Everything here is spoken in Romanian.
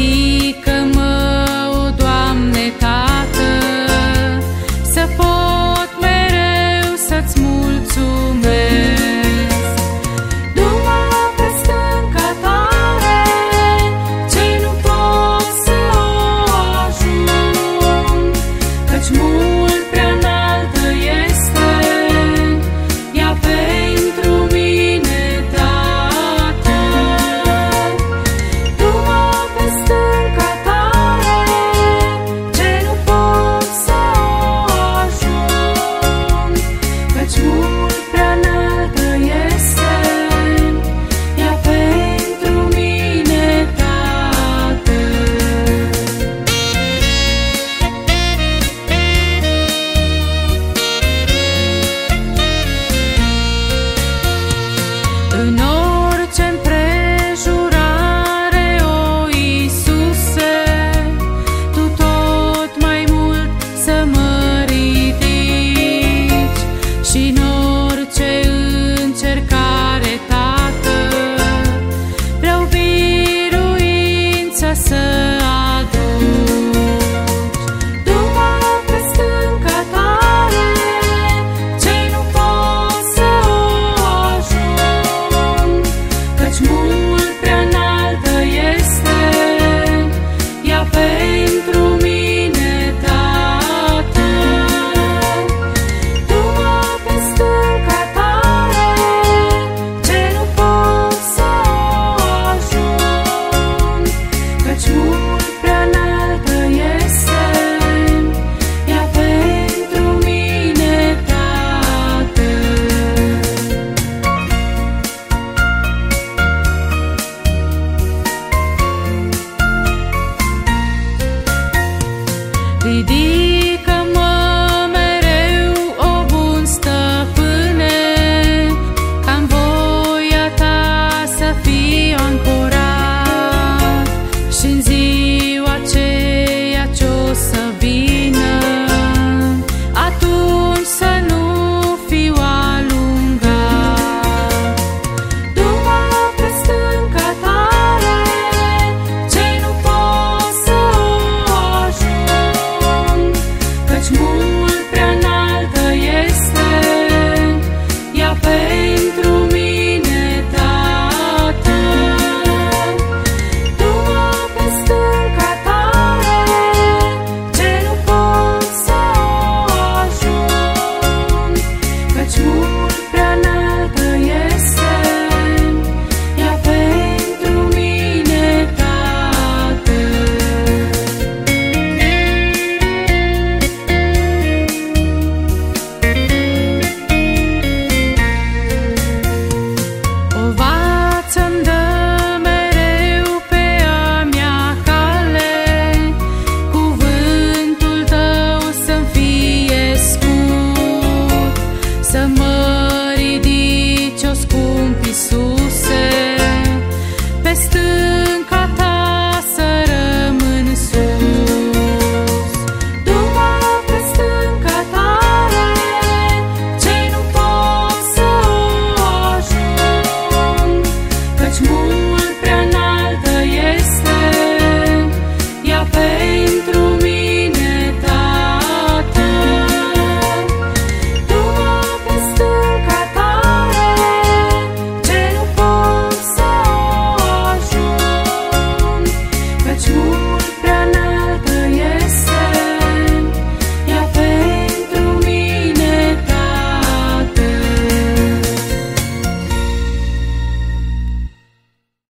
Ridică-mă, o Doamne Tată, să pot mereu să-ți mulțumesc. Du-mă pe stânca tare, ce nu pot să o ajung, căci mult prea înaltă este ea pentru mine, Tată. Du-mă pe stânca tare, ce nu pot să o ajung, căci mult prea înaltă este ea pentru mine, Tată. În orice împrejurare, o Iisuse, Tu tot mai mult să mă ridici, și în orice încercare, Tată, vreau biruința să